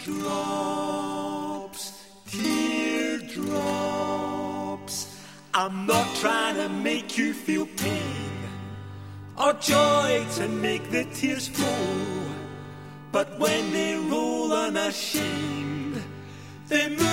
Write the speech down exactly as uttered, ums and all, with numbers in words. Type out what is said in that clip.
Teardrops, teardrops. I'm not trying to make you feel pain or joy to make the tears flow, but when they roll unashamed, they move